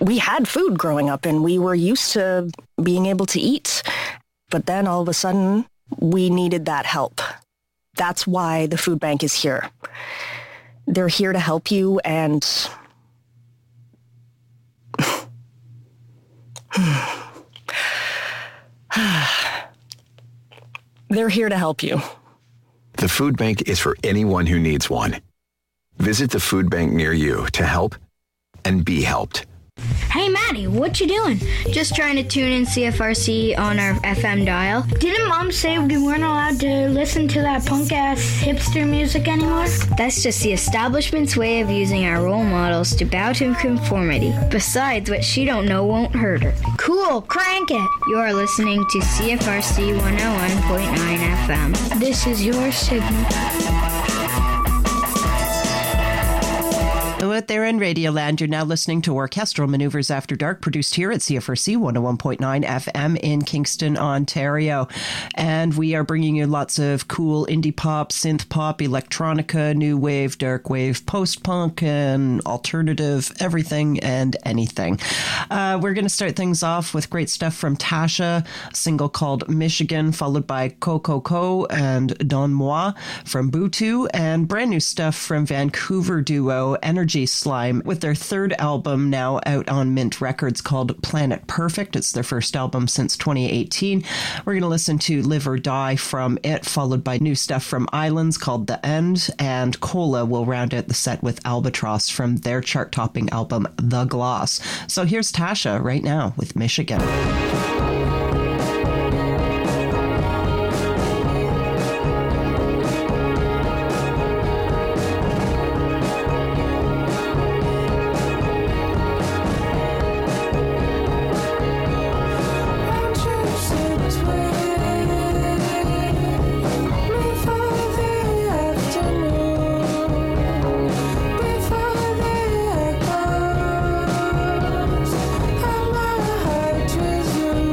we had food growing up and we were used to being able to eat. But then all of a sudden, we needed that help. That's why the food bank is here. They're here to help you, and they're here to help you. The food bank is for anyone who needs one. Visit the food bank near you to help and be helped. Hey, Maddie, what you doing? Just trying to tune in CFRC on our FM dial. Didn't Mom say we weren't allowed to listen to that punk-ass hipster music anymore? That's just the establishment's way of using our role models to bow to conformity. Besides, what she don't know won't hurt her. Cool, crank it. You're listening to CFRC 101.9 FM. This is your signal. Out there in Radioland, you're now listening to Orchestral Maneuvers After Dark, produced here at CFRC 101.9 FM in Kingston, Ontario. And we are bringing you lots of cool indie pop, synth pop, electronica, new wave, dark wave, post-punk, and alternative, everything and anything. We're going to start things off with great stuff from Tasha, a single called Michigan, followed by Coco and Don Moi from Butu, and brand new stuff from Vancouver duo Energy Slime with their third album now out on Mint Records called Planet Perfect. It's their first album since 2018. We're going to listen to Live or Die from it, followed by new stuff from Islands called The End, and Cola will round out the set with Albatross from their chart-topping album The Gloss. So here's Tasha right now with Michigan. Trees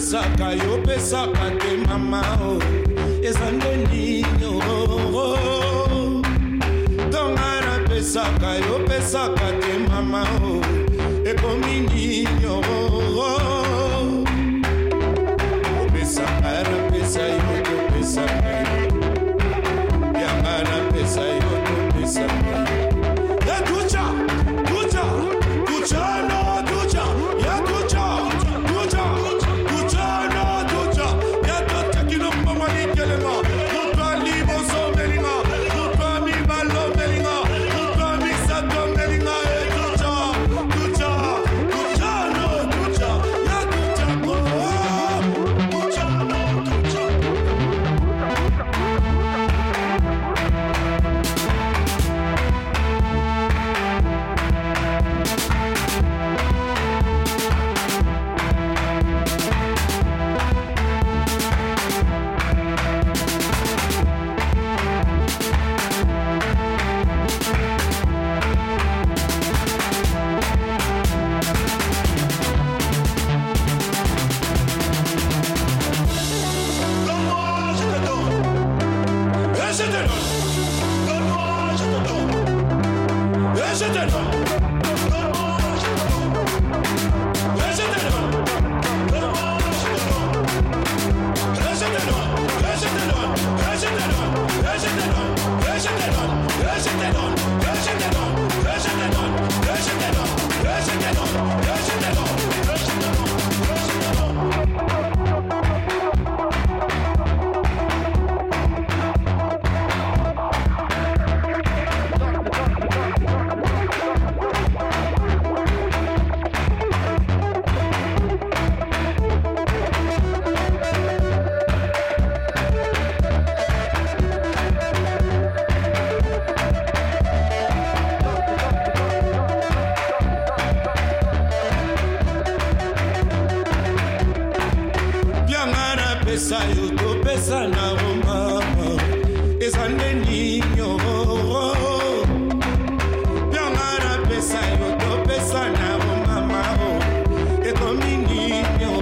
pesaka yo pesaka te mama o ezande ninyo tongana pesaka yo pesaka te mama o ekomi ninyo pesaka na pesa yo to pesaka yangana pesa yo to pesaka ya tucha tucha tucha no tucha ya tucha tucha tucha no tucha ya tucha kino mama ni kelema tucha libo so melinga tucha mi balo melinga tucha mi sato melinga tucha tucha tucha no tucha ya tucha ko tucha no tucha pesa yo to pesa na mama ezande ninyo yangana pesa yo to pesa na mama ekomi ninyo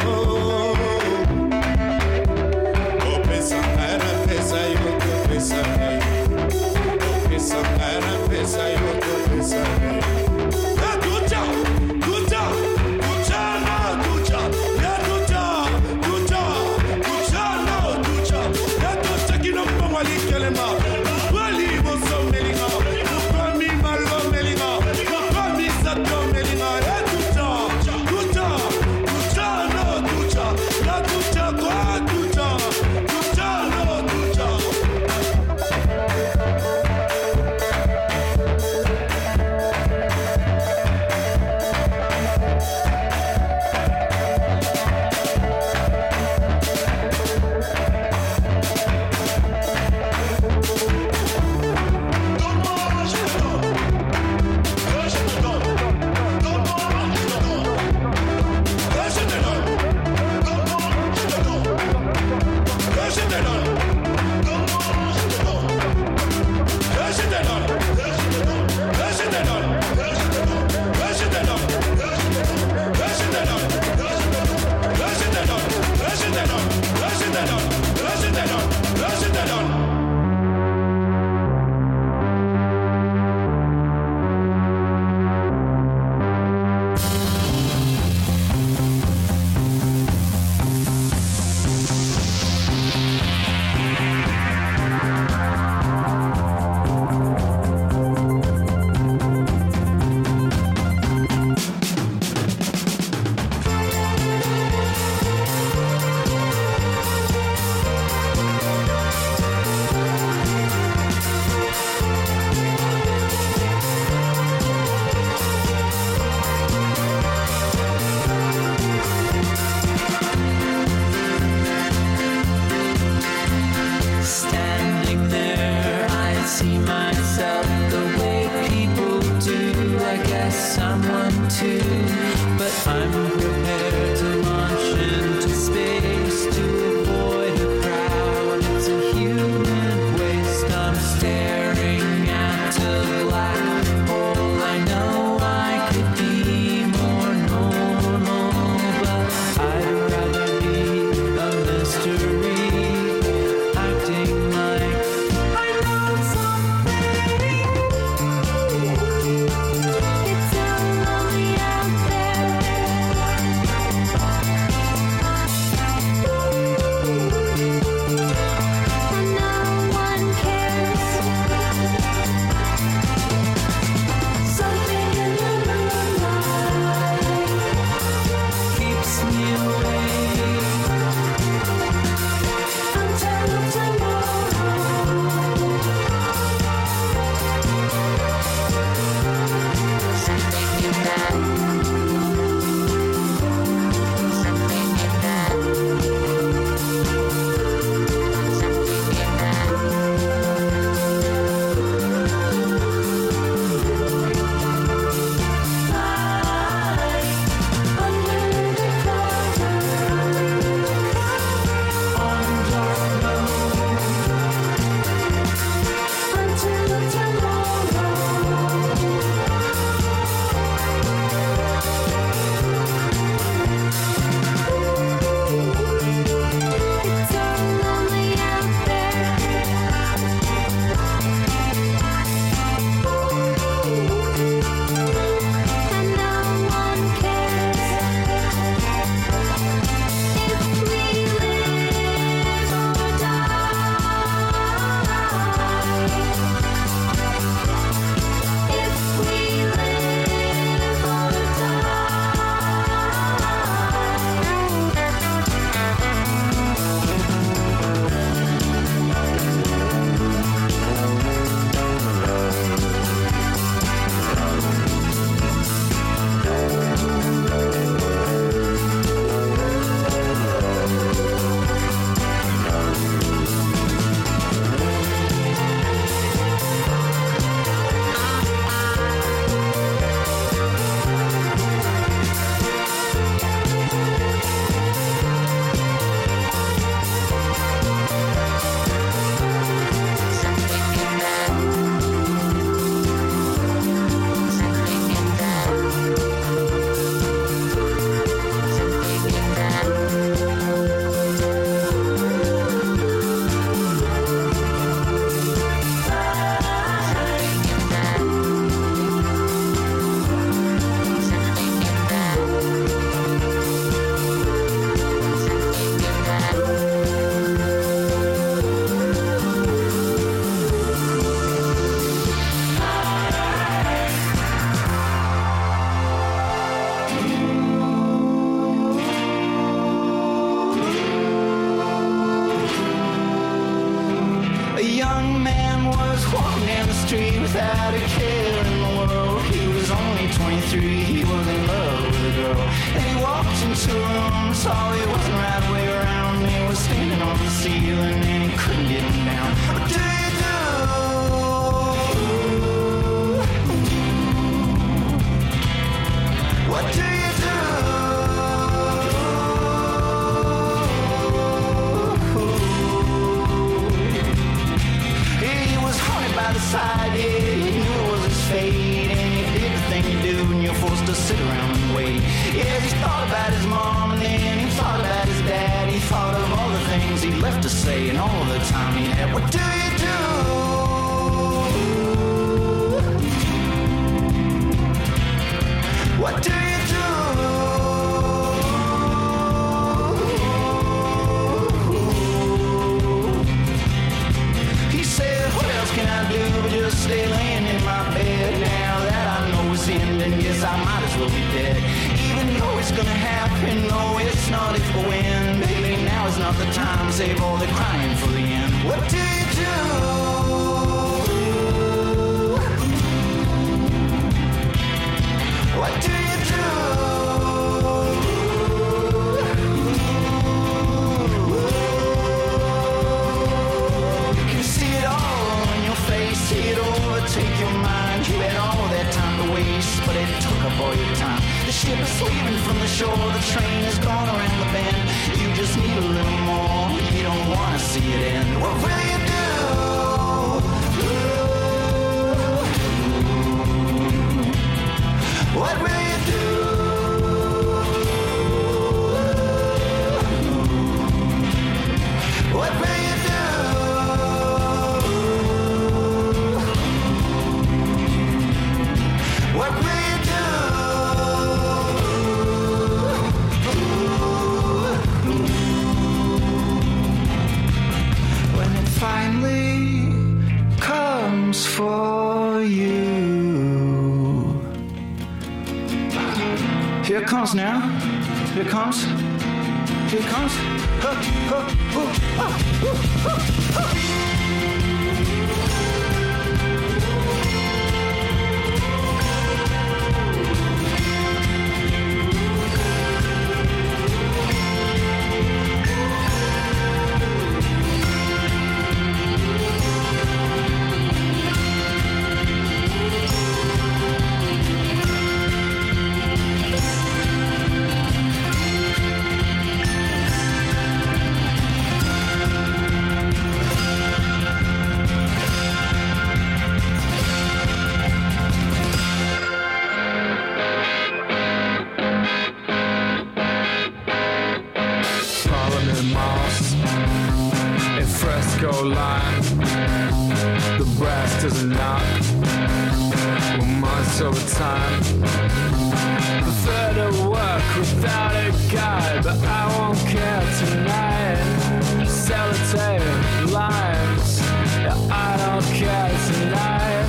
o pesa para pesa yo to pesa o pesa para pesa yo to pesa ya tucha tucha tucha na tucha ya tucha tucha tucha na tucha ya tucha kino mama likelema 23, he was in love with a girl. And he walked into a room, saw he wasn't right way around. He was standing on the ceiling and he couldn't get him down. What do you do? What do you do? He was haunted by the side, yeah, he knew it was his fate. And he did the thing you do when you're forced to sit around and wait. Yeah, he thought about his mom and then he thought about his dad. He thought of all the things he left to say and all the time he had. What do you do? What do you do? He said, what else can I do but just stay laying in my bed? Now that I know it's ending, guess I might as well be dead. Even though it's gonna happen, no, it's not if or when. Baby, now is not the time, save all the crying for the end. What do you do? What do you do? You can see it all in your face, see it overtake your mind. You had all that time to waste, but it took up all your time. The ship is leaving from the shore, the train has gone around the bend. You just need a little more, you don't want to see it end. What will you do? What will you do? What will you do? What will you do? When it finally comes for you. Here it comes now. Here it comes. Here it comes. line. The brass doesn't knock. We're months over time. Prefer to work without a guide, but I won't care tonight. Sellotape lines, yeah, I don't care tonight.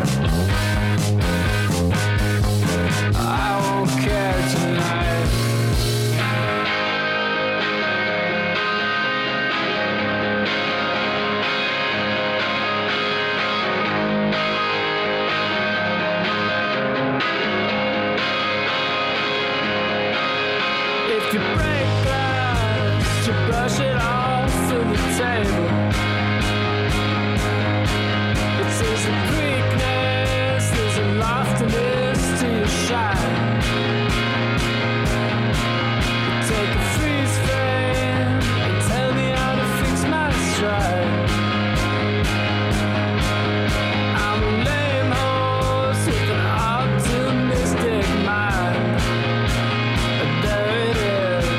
I won't care tonight. If you break glass, you brush it off to the table. It sees the weakness, there's a loftiness to your shine. You take a freeze frame and tell me how to fix my stride. I'm a lame horse with an optimistic mind. There it is.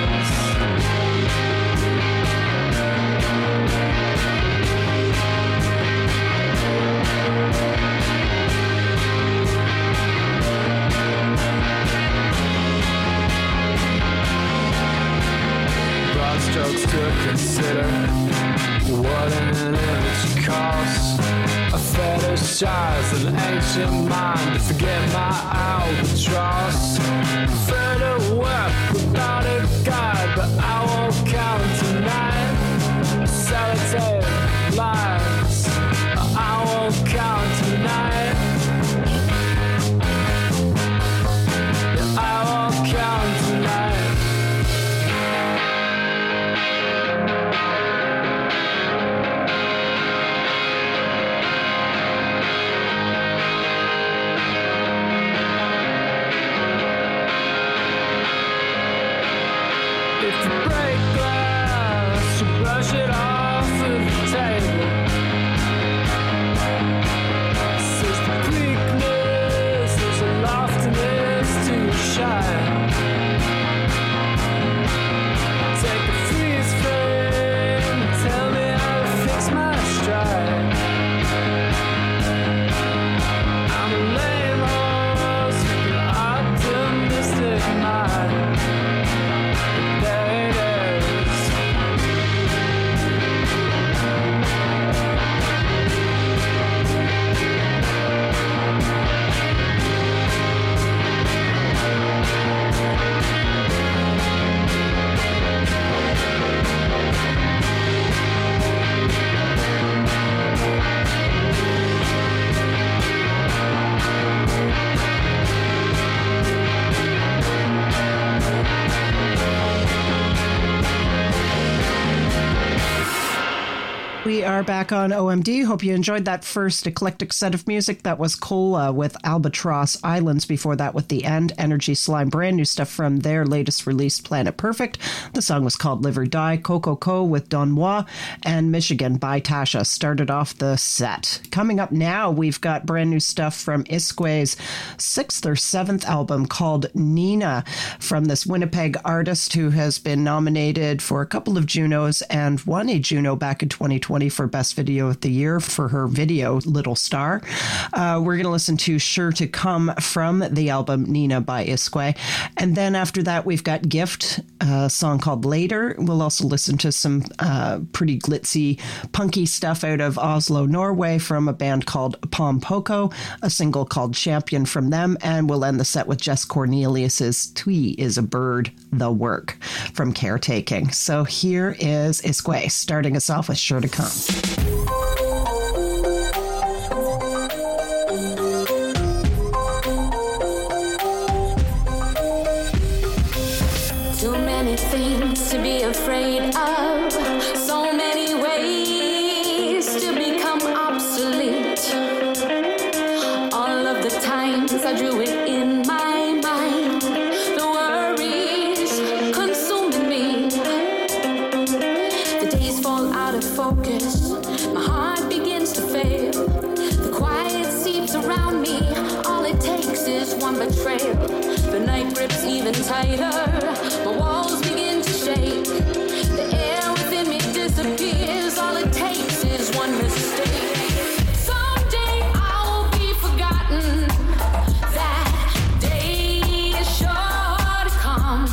Broad strokes to consider what an image costs. I fetishize an ancient mind to forget my albatross. Prefer to work without a guide, but I won't count tonight. Sellotape lines, I won't count tonight. If you break glass, you brush it off of the table. Says the weakness, there's a loftiness to your shine. Take a freeze frame and tell me how to fix my stride. I'm a lame horse with an optimistic mind. There it is. We are back on OMD. Hope you enjoyed that first eclectic set of music. That was Cola with Albatross Islands. Before that with The End, Energy Slime, brand new stuff from their latest release, Planet Perfect. The song was called Live or Die. Coco Co with Don Moi, and Michigan by Tasha started off the set. Coming up now, we've got brand new stuff from Iskway's 6th or 7th album called Nina, from this Winnipeg artist who has been nominated for a couple of Junos and won a Juno back in 2020 for Best Video of the Year for her video Little Star. We're going to listen to Sure to Come from the album Nina by Iskway. And then after that, we've got Gift, a song called Later. We'll also listen to some pretty glitzy, punky stuff out of Oslo, Norway from a band called Pom Poko, a single called Champion from them. And we'll end the set with Jess Cornelius's Twee is a Bird, The Work from Caretaking. So here is Iskway starting us off with Sure to Come. Too many things to be afraid of, so many ways to become obsolete. All of the times I drew it in my mind, the worries consuming me. The days fall out of focus, my heart begins to fail. The quiet seeps around me, all it takes is one betrayal. The night grips even tighter, my walls begin to shake. The air within me disappears, all it takes is one mistake. Someday I'll be forgotten, that day is sure to come.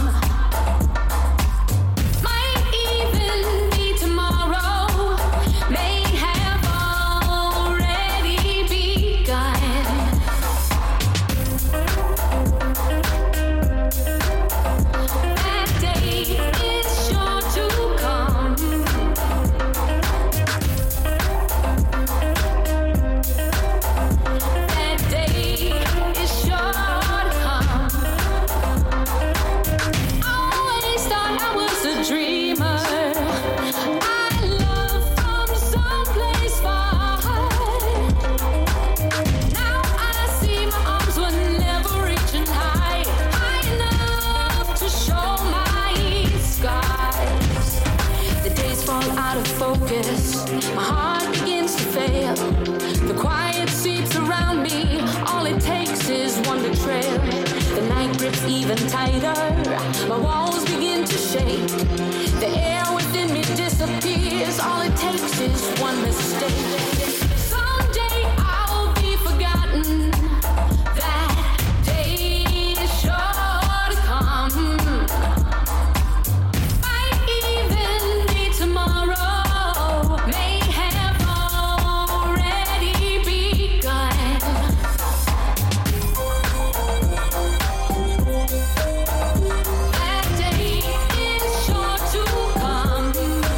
Might even be tomorrow, may have already begun. That day is sure to come. That day is sure to come. I always thought I was a dreamer. I love from someplace far. Now I see my arms were never reaching high enough to show my scars. The days fall out of focus, my heart begins to fail. The quiet seeps around me, all it takes is one betrayal. The night grips even tighter, my walls begin to shake. The air within me disappears, all it takes is one mistake. Someday I'll be forgotten, that day is sure to come. Might even be tomorrow, may have already begun. That day is sure to come.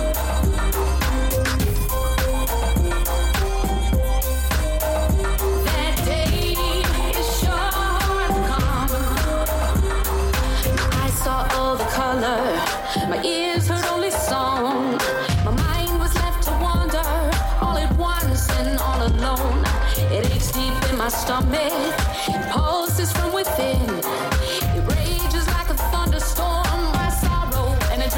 That day is sure to come. I saw all the color, my ears heard only song. My mind was left to wander, all at once and all alone. It aches deep in my stomach, it pulses from within. It rages like a thunderstorm, my sorrow and a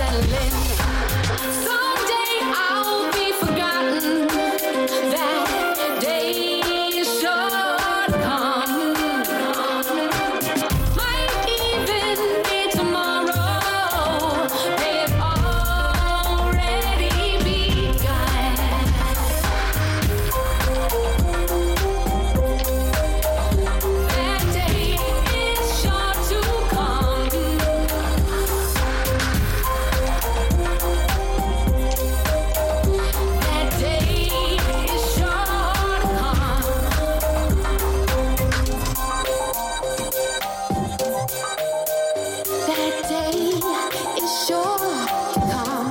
sure to come.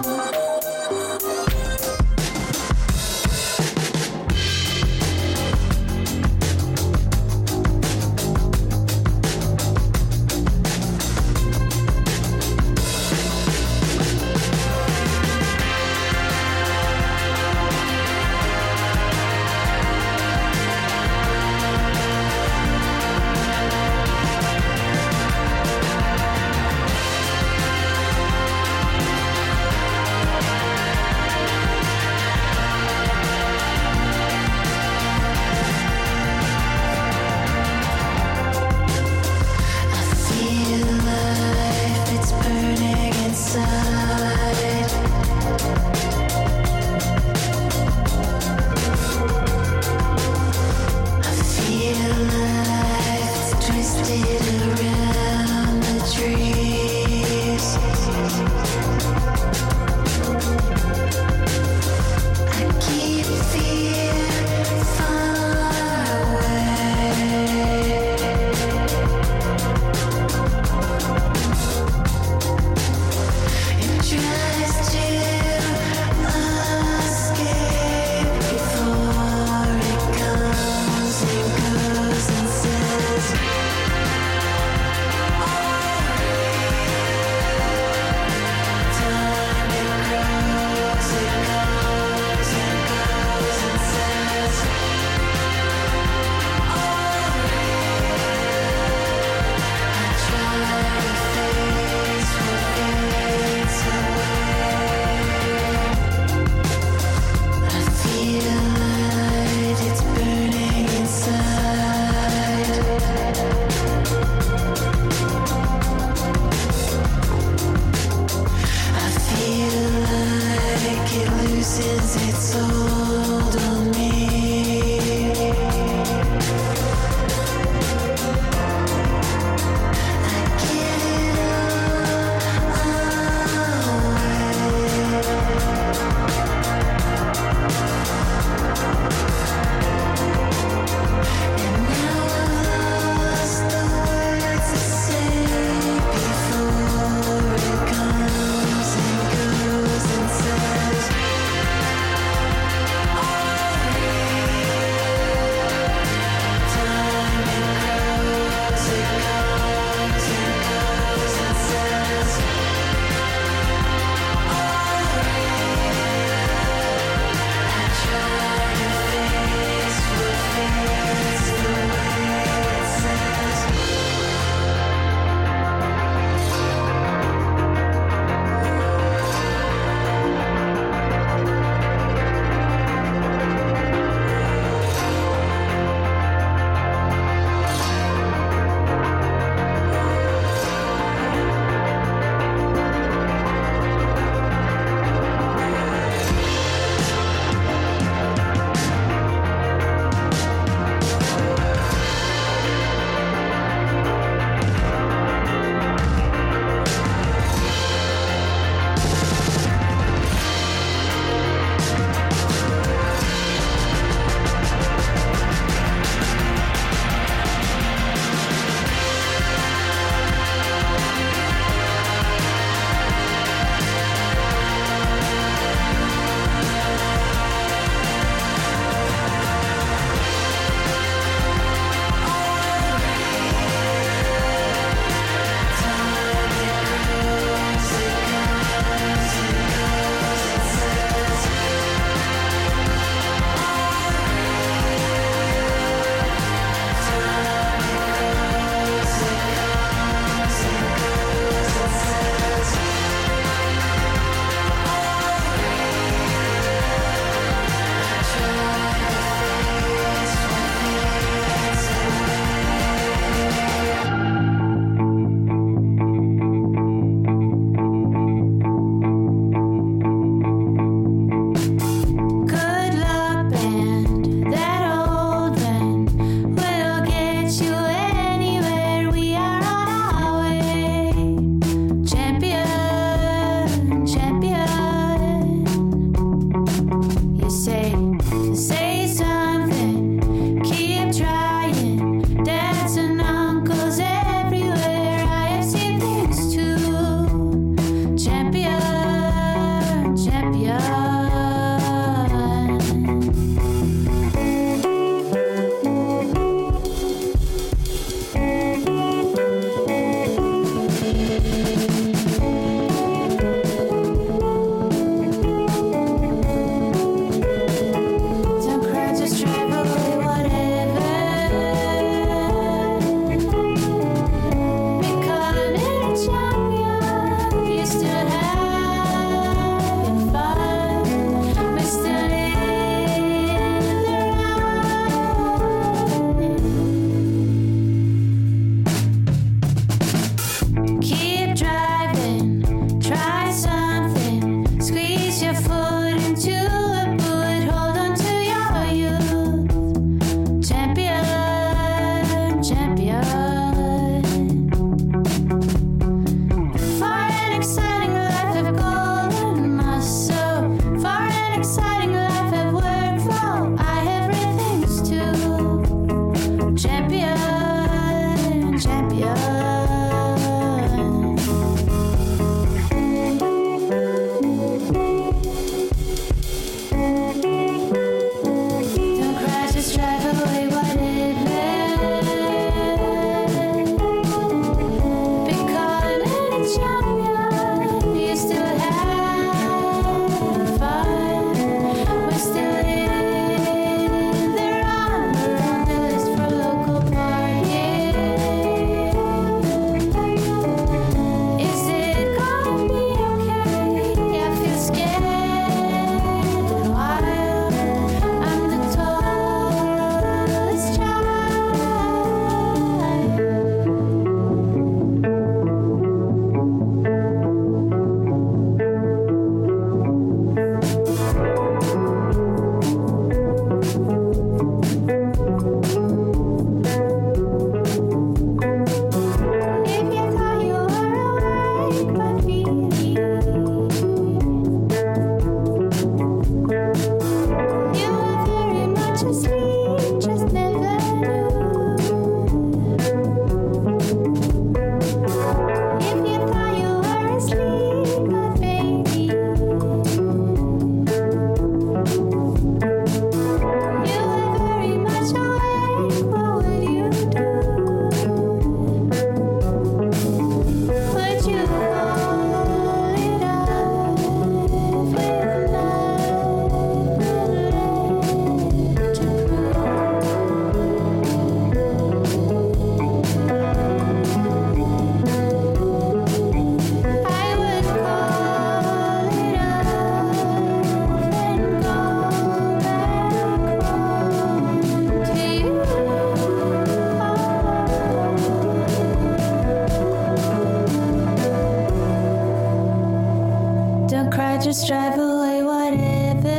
just drive away whatever.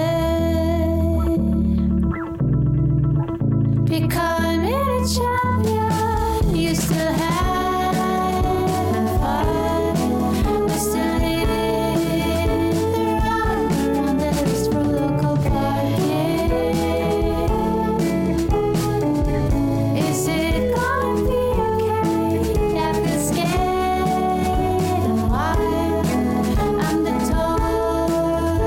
Becoming a champion, you still have fun. We're still living the run around the list for local parking. Is it gonna be okay after scared a while? I'm the total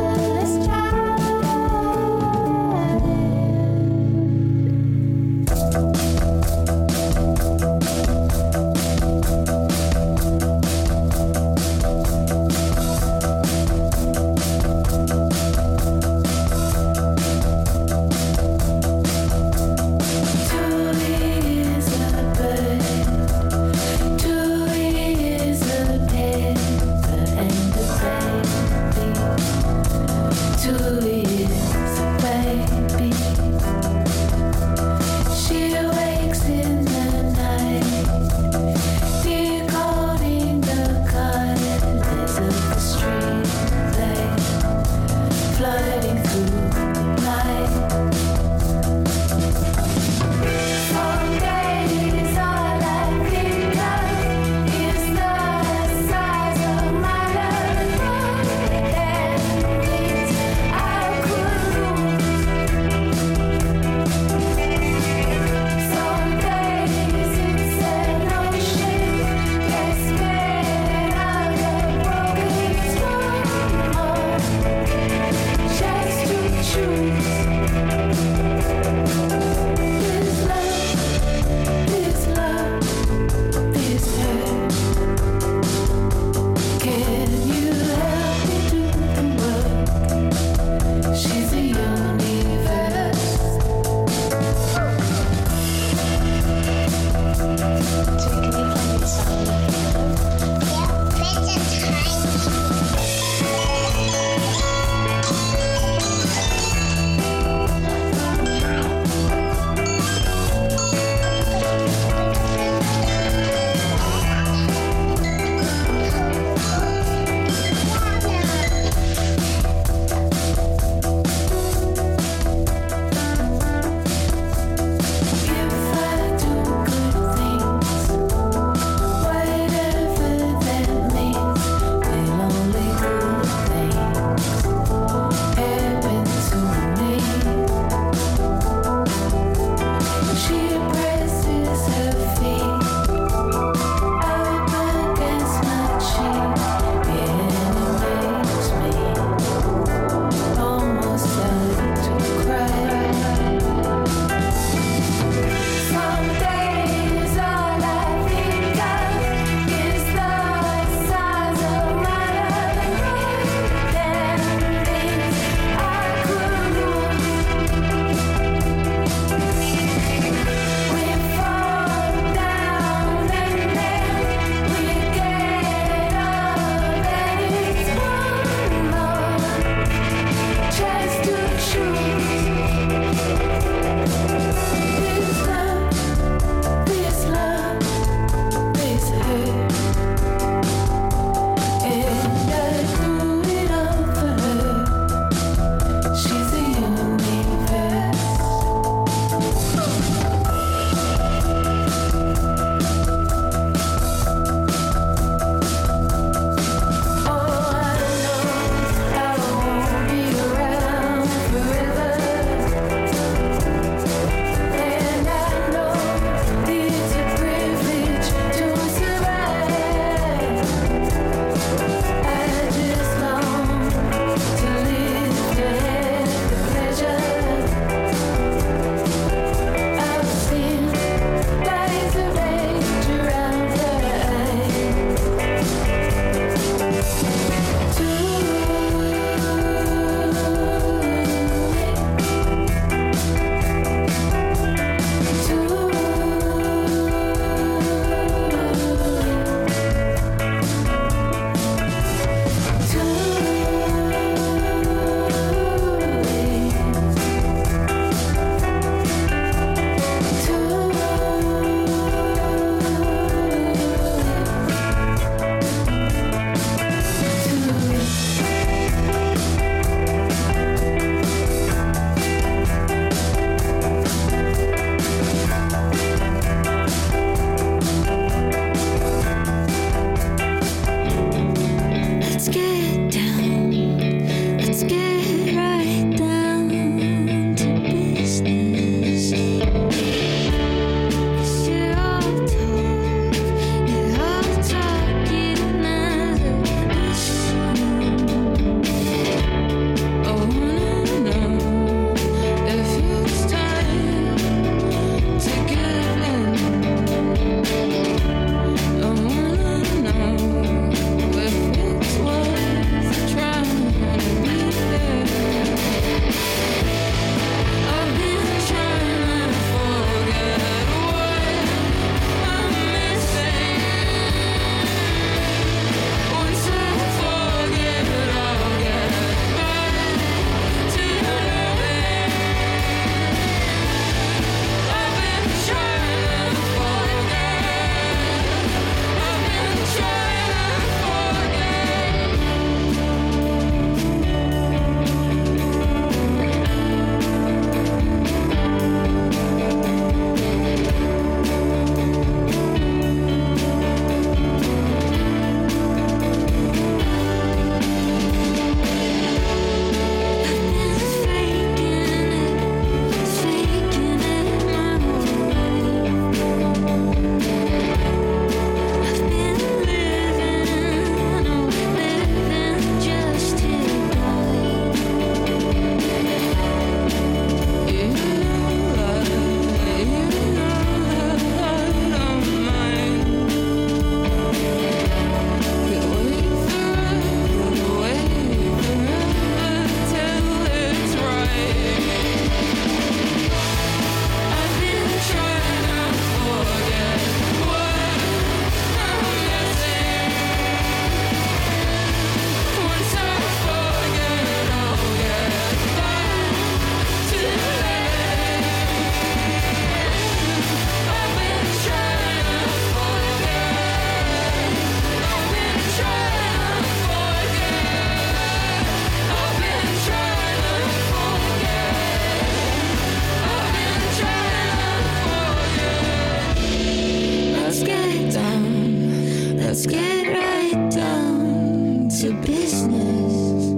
Let's get right down to business.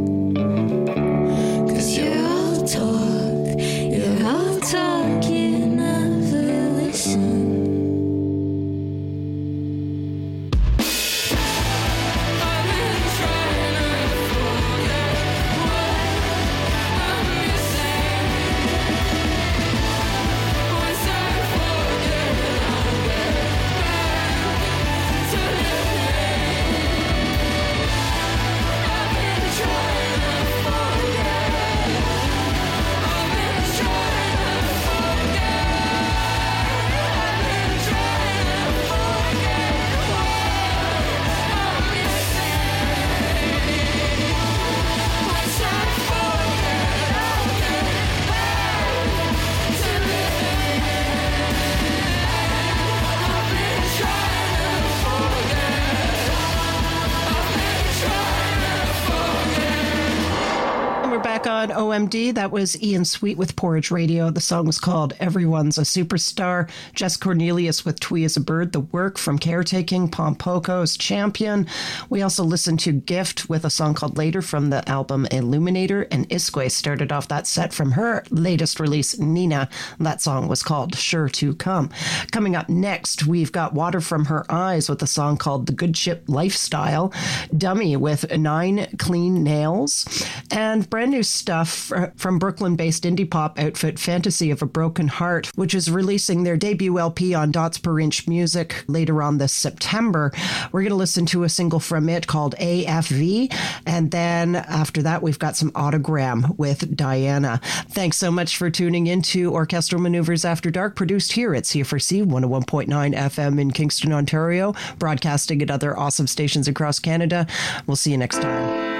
'Cause you're all talk, you never listen. Back on OMD, that was Ian Sweet with Porridge Radio. The song was called Everyone's a Superstar. Jess Cornelius with Twee as a Bird. The Work from Caretaking. Pompoco's Champion. We also listened to Gift with a song called Later from the album Illuminator. And Isque started off that set from her latest release, Nina. That song was called Sure to Come. Coming up next, we've got Water from Her Eyes with a song called The Good Ship Lifestyle. Dummy with 9 Clean Nails. And brand new stuff from Brooklyn-based indie pop outfit Fantasy of a Broken Heart, which is releasing their debut LP on Dots Per Inch Music later on this September. We're going to listen to a single from it called AFV, and then after that we've got some Autogram with Diana. Thanks so much for tuning in to Orchestral Maneuvers After Dark, produced here at CFRC 101.9 FM in Kingston, Ontario, broadcasting at other awesome stations across Canada. We'll see you next time.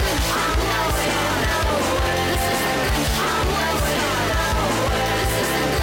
This is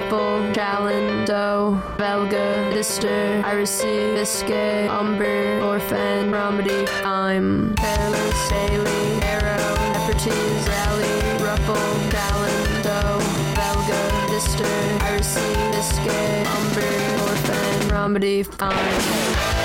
Ruppel, Challen, Doe, Velga, Lister, Irisy, Biscay, Umber, Orphan, Romedy, I'm Peerless, Bailey, Arrow, Eppertise, Rally, Ruppel, Challen, Doe, Velga, Lister, Irisy, Biscay, Umber, Orphan, Romedy, I'm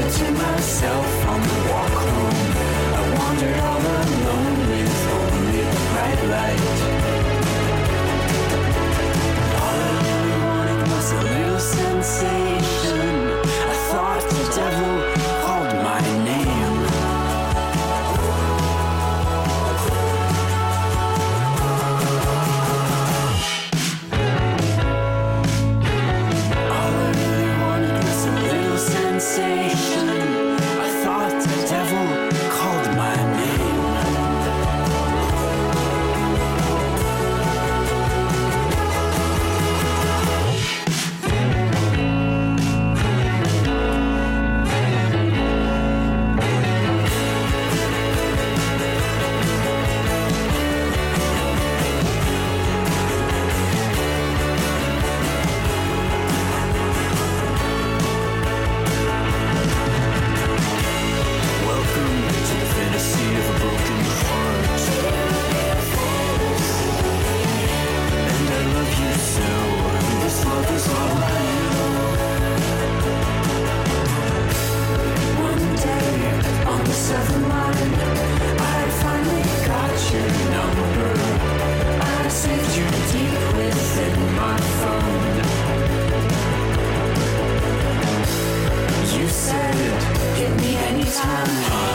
to myself on the walk home. I wandered all alone with only the bright light. All I really wanted was a little sensation. I thought the devil called my name. All I really wanted was a little sensation. I thought the devil called my name. Welcome to the fantasy of a broken heart. And I love you so. This love is all I know. One day on the 7 line, I finally got your number. I saved you deep within my phone. You said, hit me anytime.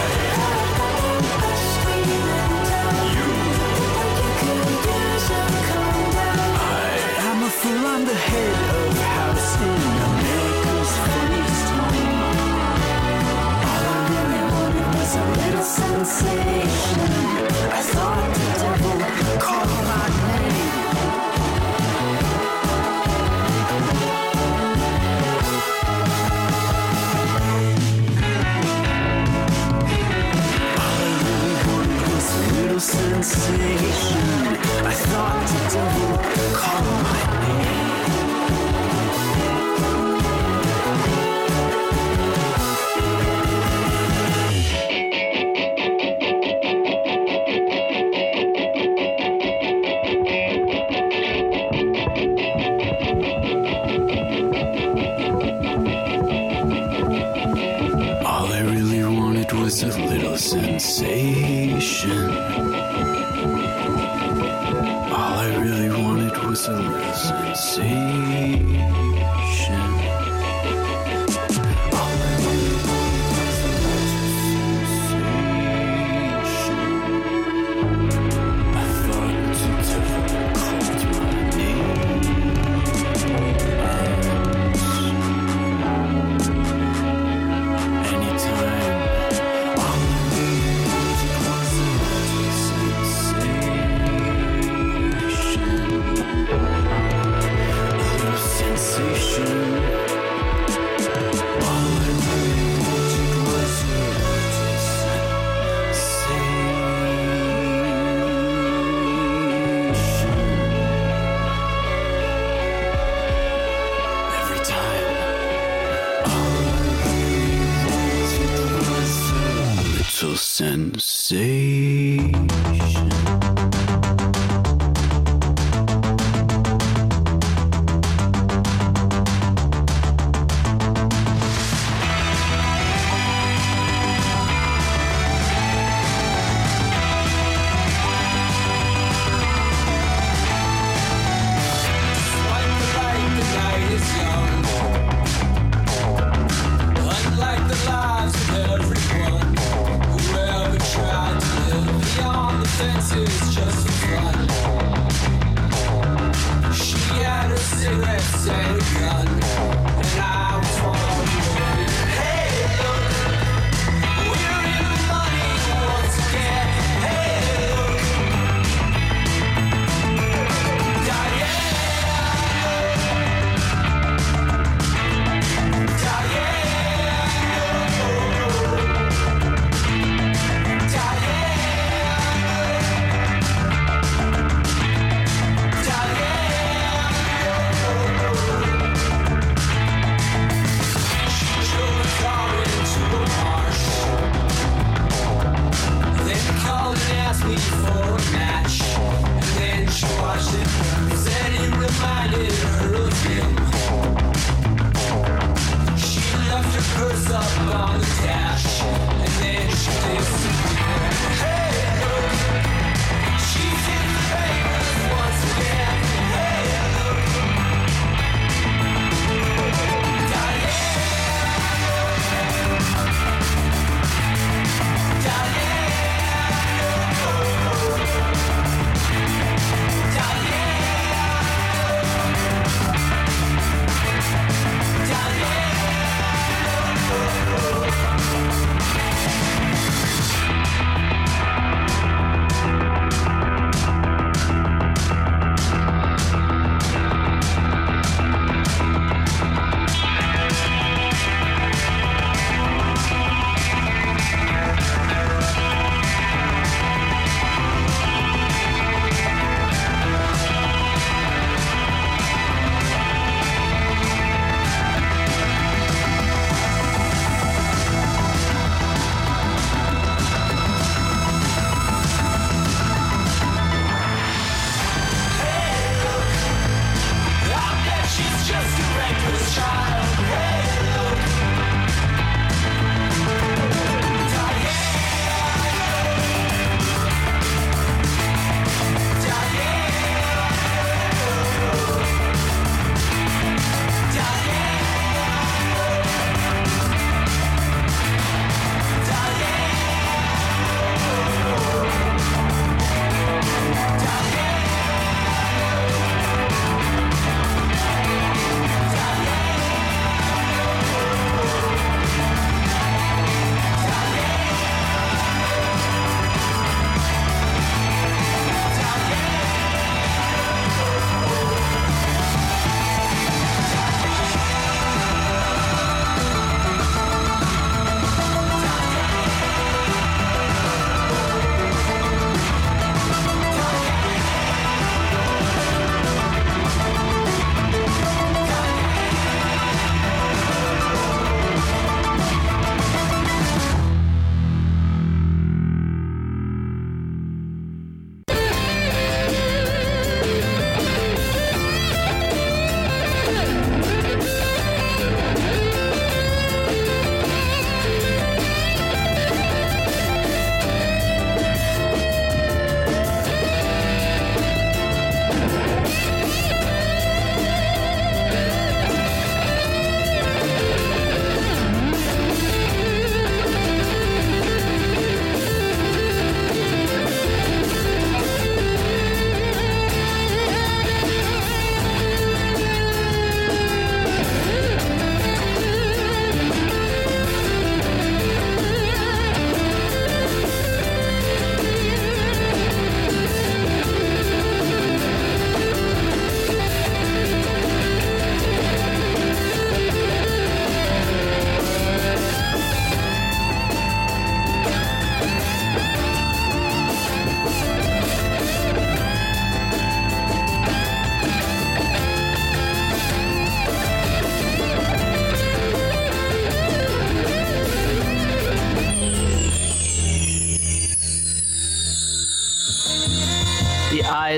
I'm a fool on the head of house in America's funniest home. All I really wanted was a little sensation. I thought the devil called my name. All I really wanted was a little sensation. I thought the devil called my name. All I really wanted was a little sensation. All I really wanted was a little sensation. All I really wanted was a little sensation. I thought the devil called my name. Anytime. All I really wanted was a little sensation. All I really wanted was a little sensation. Every time. All I really wanted was a little sensation. Unlike the lives of everyone who ever tried to live beyond the fences just for fun. She had a cigarette and a gun, and I was wondering, hey, look, we're in the money once again. Hey, look, Diana.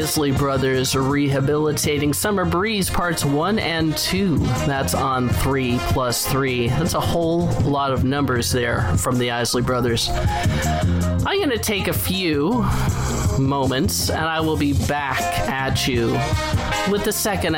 Isley Brothers Rehabilitating Summer Breeze Parts 1 and 2. That's on 3+3. That's a whole lot of numbers there from the Isley Brothers. I'm going to take a few moments and I will be back at you with the second